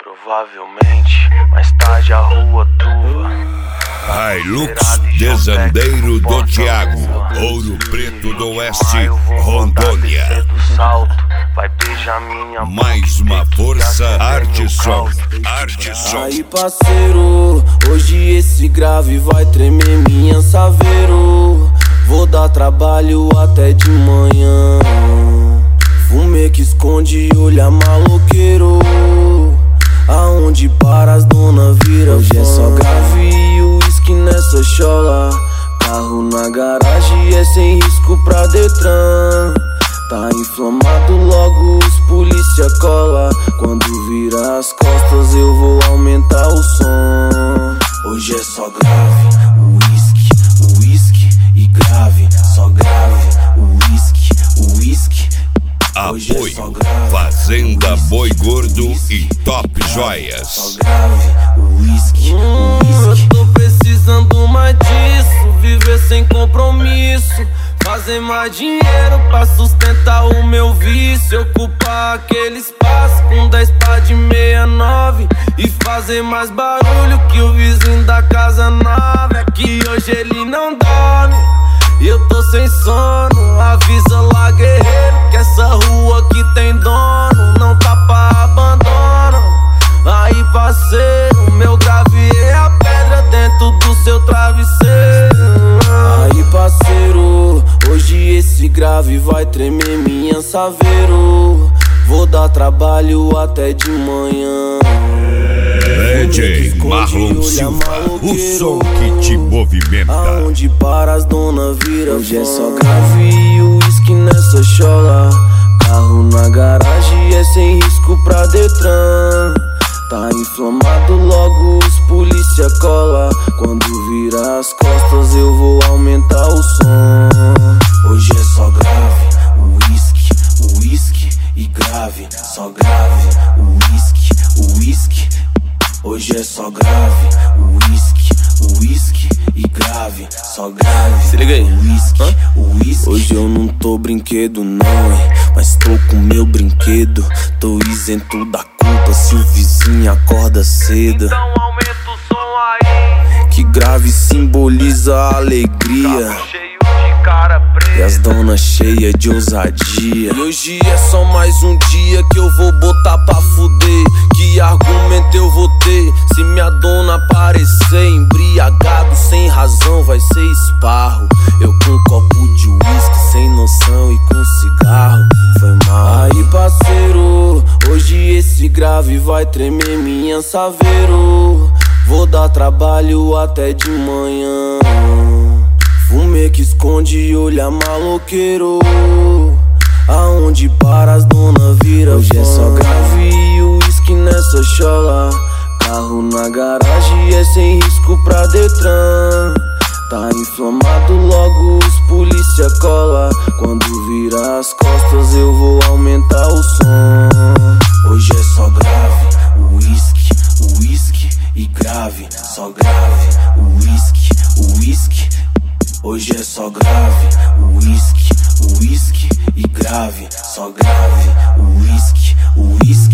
Provavelmente, mais tarde a rua tua. Hilux Desandeiro do Thiago, Ouro Preto do Oeste, Rondônia. Mais uma força, Artisson. Aí parceiro, hoje esse grave vai tremer minha saveiro. Vou dar trabalho até de manhã. Fumê que esconde, olha maloqueiro. Aonde para as dona vira hoje é só grave e uísque nessa chola. Carro na garagem é sem risco pra Detran. Tá inflamado, logo os polícia cola. Quando vira as costas eu vou aumentar o som. Hoje é só grave, uísque e grave. Só grave, uísque. Apoio Fazenda Boi Gordo e Top Joias. Só grave, uísque. Eu tô precisando mais disso. Viver sem compromisso, fazer mais dinheiro pra sustentar o meu vício. Ocupar aquele espaço com 10 pá de 69 e fazer mais barulho que o vizinho da casa nova. É que hoje ele não dorme e eu tô sem sono. Avisa lá, guerreiro, que essa rua aqui tem dono. Não tá pra abandono. Aí parceiro, meu grave é a pedra dentro do seu travesseiro. Aí parceiro, hoje esse grave vai tremer minha saveiro. Vou dar trabalho até de manhã. DJ Marlon Silva, o som que te movimenta. Aonde para as dona vira hoje é só grave e uísque nessa chola. Carro na garagem é sem risco pra Detran. Tá inflamado, logo os polícia cola. Quando vira as costas eu vou aumentar o som. Hoje é só grave, uísque e grave. Só grave, uísque. Hoje é só grave, uísque e grave. Só grave, se liga aí, uísque. Hoje eu não tô brinquedo não, hein, mas tô com meu brinquedo. Tô isento da culpa se o vizinho acorda cedo. Então aumenta o som aí, que grave simboliza a alegria. tá cheio de cara preta. E as donas cheias de ousadia. E hoje é só mais um dia que eu vou botar pra fuder. Que argumento eu vou ter se minha dona aparecer embriagado sem razão? Vai ser esparro. Eu com um copo de uísque sem noção e com cigarro. Foi mal. Aí parceiro, hoje esse grave vai tremer minha saveiro. Vou dar trabalho até de manhã. Fumê que esconde, olha maloqueiro. Aonde para as dona vira hoje é só grave e uísque nessa chola. Carro na garagem é sem risco pra Detran. Tá inflamado, logo os polícia cola. Quando vira as costas eu vou aumentar o som. Hoje é só grave, uísque e grave. Só grave, uísque. Hoje é só grave, uísque e grave. Só grave, uísque.